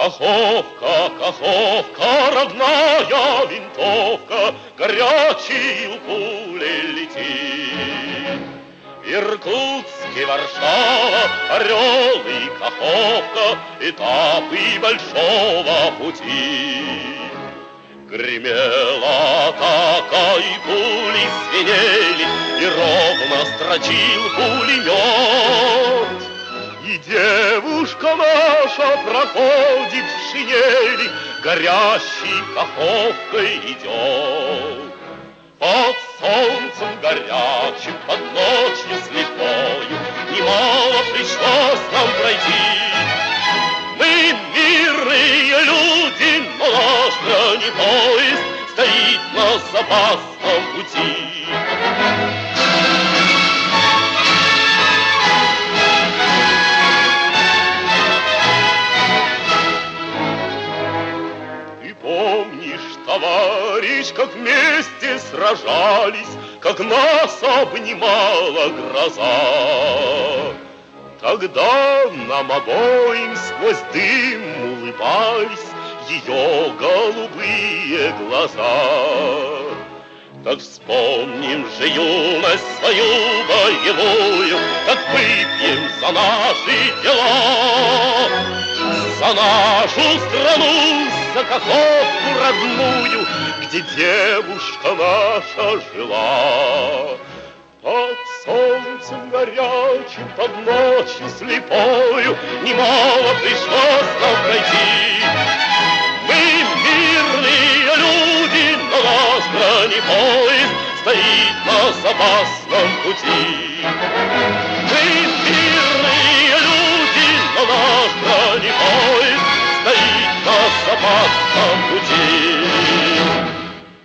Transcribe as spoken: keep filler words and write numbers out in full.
Каховка, Каховка, родная винтовка, горячей пулей летит. Иркутск и Варшава, Орел и Каховка, этапы большого пути. Гремела атака, и пули звенели, и ровно строчил пулемет. И девушка наша проходит в шинели, горящей Каховкой идет. Под солнцем горячим, под ночью слепою, немало пришлось нам пройти. Мы мирные люди, но наш бронепоезд стоит на запасном пути. Ты помнишь, товарищ, как вместе сражались, как нас обнимала гроза? Тогда нам обоим сквозь дым улыбались ее голубые глаза. Так вспомним же юность свою боевую, так выпьем за наши дела, за нашу страну, за Каховку родную, где девушка наша жила. Под солнцем горячим, под ночью слепою, немало пришлось нам пройти. Мы мирные люди, но наш бронепоезд стоит на запасном пути. Мы мирные люди, но наш бронепоезд стоит на запасном пути.